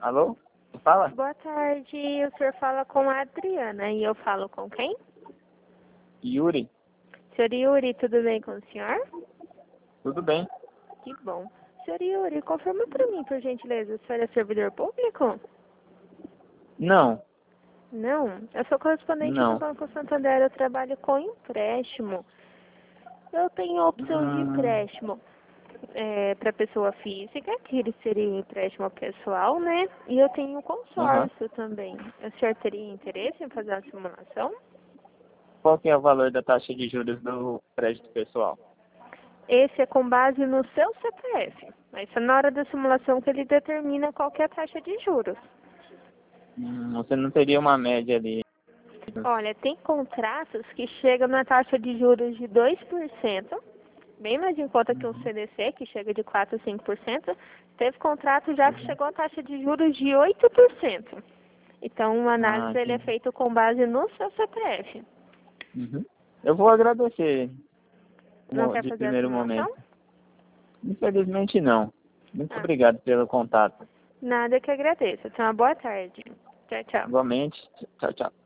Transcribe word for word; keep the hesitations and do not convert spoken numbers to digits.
Alô? Fala? Boa tarde, o senhor fala com a Adriana e eu falo com quem? Yuri? Senhor Yuri, tudo bem com o senhor? Tudo bem? Que bom. Senhor Yuri, confirma para mim, por gentileza, o senhor é servidor público? Não, Não, eu sou correspondente do não. Banco Santander, eu trabalho com empréstimo. Eu tenho a opção de Hum, empréstimo é, para pessoa física, que ele seria um empréstimo pessoal, né? E eu tenho um aham. consórcio também. O senhor teria interesse em fazer uma simulação? Qual que é o valor da taxa de juros do crédito pessoal? Esse é com base no seu C P F. Mas é na hora da simulação que ele determina qual que é a taxa de juros. Hum, você não teria uma média ali? Olha, tem contratos que chegam na taxa de juros de dois por cento, bem mais em conta que um Uhum. C D C, que chega de quatro a cinco por cento. Teve contrato já que chegou a taxa de juros de oito por cento. Então, uma Ah, análise ele é entendi. feito com base no seu C P F. Uhum. Eu vou agradecer Não mo- quer de fazer a primeiro simulação? momento. Infelizmente não. Muito Ah, obrigado pelo contato. nada que agradeça. Tenha uma boa tarde. Tchau, tchau. Igualmente. Tchau, tchau.